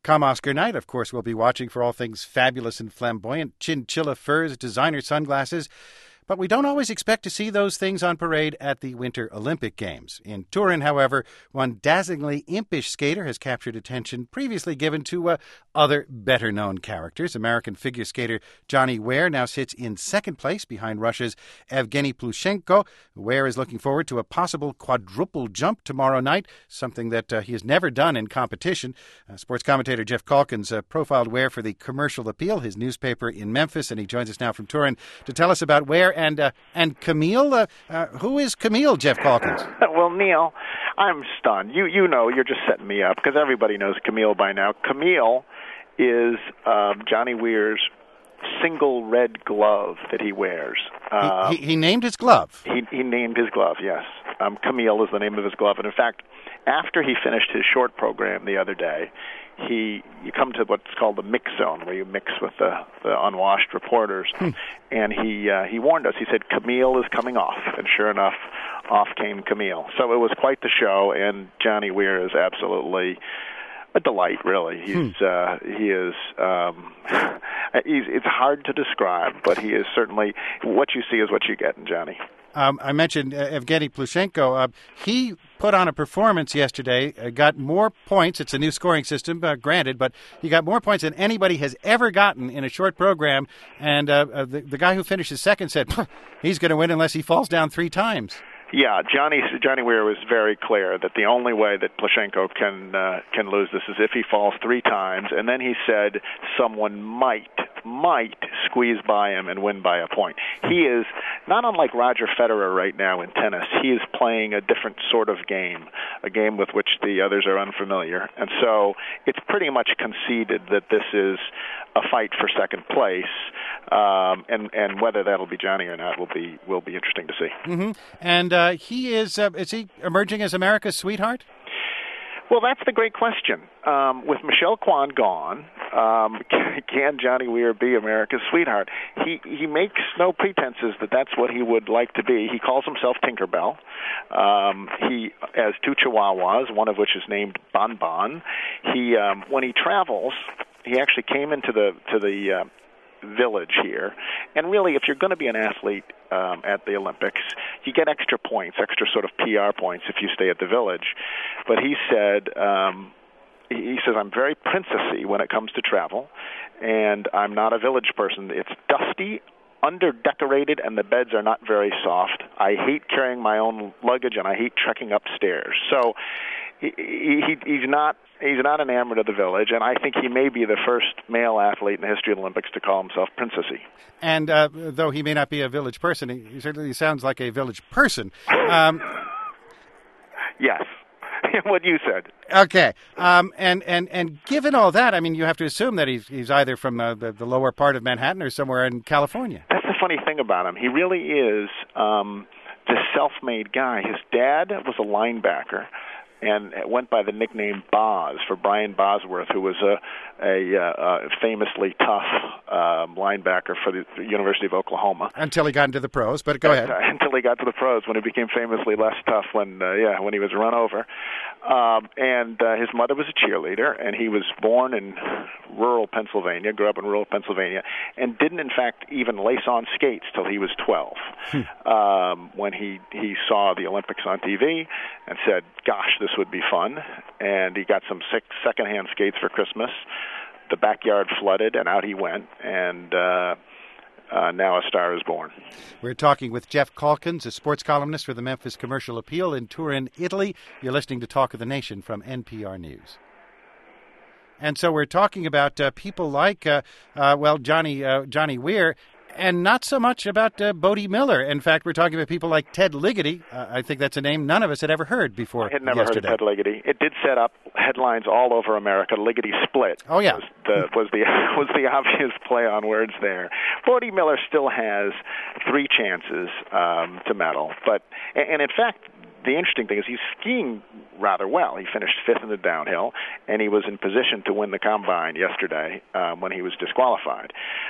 Come Oscar night, of course, we'll be watching for all things fabulous and flamboyant, chinchilla furs, designer sunglasses. But we don't always expect to see those things on parade at the Winter Olympic Games. In Turin, however, one dazzlingly impish skater has captured attention previously given to other better-known characters. American figure skater Johnny Weir now sits in second place behind Russia's Evgeny Plushenko. Weir is looking forward to a possible quadruple jump tomorrow night, something that he has never done in competition. Sports commentator Jeff Calkins profiled Weir for the Commercial Appeal, his newspaper in Memphis, and he joins us now from Turin to tell us about Weir and Camille. Who is Camille, Jeff Calkins? Well, Neil, I'm stunned. You know, you're just setting me up because everybody knows Camille by now. Camille is Johnny Weir's single red glove that he wears. He named his glove. He named his glove, yes. Camille is the name of his glove. And in fact, after he finished his short program the other day, you come to what's called the mix zone, where you mix with the unwashed reporters. And he warned us. He said, Camille is coming off. And sure enough, off came Camille. So it was quite the show, and Johnny Weir is absolutely a delight, really. It's hard to describe, but he is certainly, what you see is what you get in Johnny. I mentioned Evgeny Plushenko. He put on a performance yesterday, got more points. It's a new scoring system, granted, but he got more points than anybody has ever gotten in a short program. And the guy who finishes second said, he's going to win unless he falls down 3 times. Yeah, Johnny Weir was very clear that the only way that Plushenko can lose this is if he falls 3 times, and then he said someone might squeeze by him and win by a point. He is not unlike Roger Federer right now in tennis. He is playing a different sort of game, a game with which the others are unfamiliar, and so it's pretty much conceded that this is a fight for second place, and whether that'll be Johnny or not will be interesting to see. Mm-hmm. And he is he emerging as America's sweetheart? Well, that's the great question. With Michelle Kwan gone, can Johnny Weir be America's sweetheart? He makes no pretenses that that's what he would like to be. He calls himself Tinkerbell. He has 2 chihuahuas, one of which is named Bon Bon. He when he travels, he actually came into the village here, and really, if you're going to be an athlete at the Olympics, you get extra points, extra sort of PR points if you stay at the village. But he said, I'm very princessy when it comes to travel, and I'm not a village person. It's dusty, under-decorated, and the beds are not very soft. I hate carrying my own luggage, and I hate trekking upstairs. So he's not enamored of the village, and I think he may be the first male athlete in the history of the Olympics to call himself princessy. And though he may not be a village person, he certainly sounds like a village person. Yes, what you said. Okay, and given all that, I mean, you have to assume that he's either from the lower part of Manhattan or somewhere in California. That's the funny thing about him. He really is this self-made guy. His dad was a linebacker and went by the nickname Boz for Brian Bosworth, who was a famously tough linebacker for the University of Oklahoma. Until he got into the pros, but go ahead. Until he got to the pros, when he became famously less tough when he was run over. And his mother was a cheerleader, and he was born in rural Pennsylvania, grew up in rural Pennsylvania, and didn't, in fact, even lace on skates till he was 12. When he saw the Olympics on TV and said, gosh, this would be fun. And he got some secondhand skates for Christmas. The backyard flooded, and out he went. And now a star is born. We're talking with Jeff Calkins, a sports columnist for the Memphis Commercial Appeal in Turin, Italy. You're listening to Talk of the Nation from NPR News. And so we're talking about people like, Johnny Weir, and not so much about Bode Miller. In fact, we're talking about people like Ted Ligety. I think that's a name none of us had ever heard before. I had never yesterday. heard of Ted Ligety. It did set up headlines all over America. Ligety split. Oh yeah, was the obvious play on words there. Bode Miller still has 3 chances to medal, and in fact, the interesting thing is he's skiing rather well. He finished fifth in the downhill, and he was in position to win the combine yesterday when he was disqualified.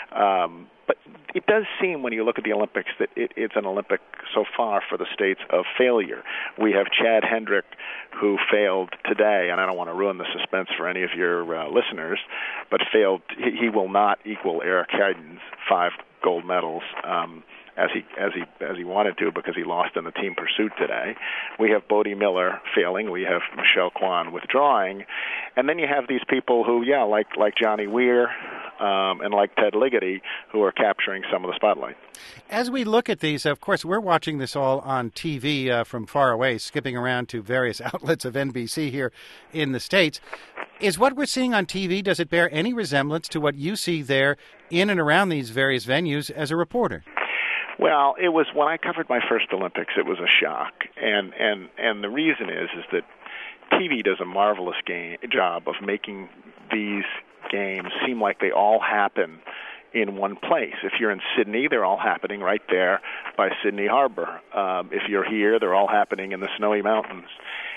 But it does seem, when you look at the Olympics, that it's an Olympic so far for the states of failure. We have Chad Hendrick, who failed today, and I don't want to ruin the suspense for any of your listeners, but failed. He will not equal Eric Heidens' 5 gold medals. As he wanted to, because he lost in the team pursuit today. We have Bode Miller failing. We have Michelle Kwan withdrawing, and then you have these people who, like Johnny Weir and like Ted Ligety, who are capturing some of the spotlight. As we look at these, of course, we're watching this all on TV from far away, skipping around to various outlets of NBC here in the States. Is what we're seeing on TV, does it bear any resemblance to what you see there in and around these various venues as a reporter? Well, it was when I covered my first Olympics, it was a shock, and the reason is that TV does a marvelous job of making these games seem like they all happen in one place. If you're in Sydney, they're all happening right there by Sydney Harbor. If you're here, they're all happening in the snowy mountains.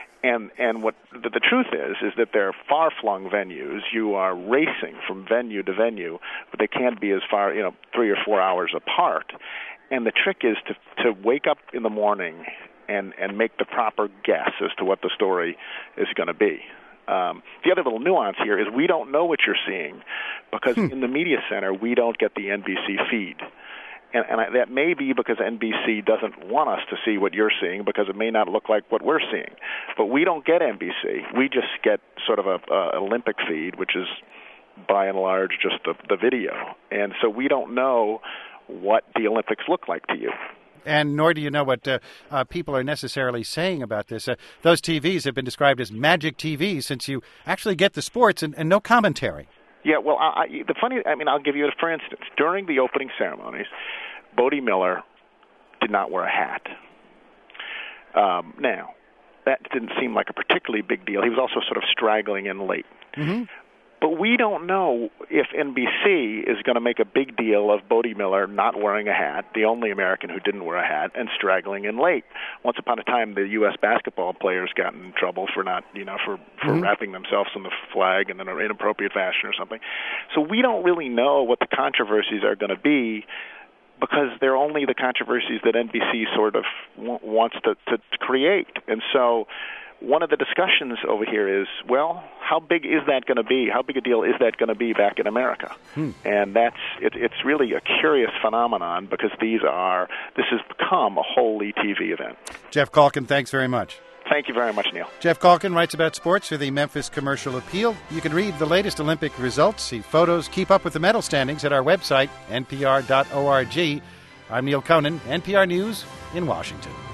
And what the truth is that they're far-flung venues. You are racing from venue to venue, but they can't be as far, 3 or 4 hours apart. And the trick is to wake up in the morning and make the proper guess as to what the story is going to be. The other little nuance here is we don't know what you're seeing because in the media center we don't get the NBC feed. And that may be because NBC doesn't want us to see what you're seeing because it may not look like what we're seeing. But we don't get NBC. We just get sort of a Olympic feed, which is by and large just the video. And so we don't know what the Olympics look like to you. And nor do you know what people are necessarily saying about this. Those TVs have been described as magic TVs since you actually get the sports and no commentary. Yeah, well, I'll give you for instance. During the opening ceremonies, Bode Miller did not wear a hat. Now, that didn't seem like a particularly big deal. He was also sort of straggling in late. Mm-hmm. But we don't know if NBC is going to make a big deal of Bode Miller not wearing a hat, the only American who didn't wear a hat, and straggling in late. Once upon a time, the U.S. basketball players got in trouble for not, for wrapping themselves in the flag in an inappropriate fashion or something. So we don't really know what the controversies are going to be because they're only the controversies that NBC sort of wants to create. And so one of the discussions over here is, well, how big is that going to be? How big a deal is that going to be back in America? And it's really a curious phenomenon because this has become a wholly TV event. Jeff Calkin, thanks very much. Thank you very much, Neil. Jeff Calkin writes about sports for the Memphis Commercial Appeal. You can read the latest Olympic results, see photos, keep up with the medal standings at our website, npr.org. I'm Neil Conan, NPR News in Washington.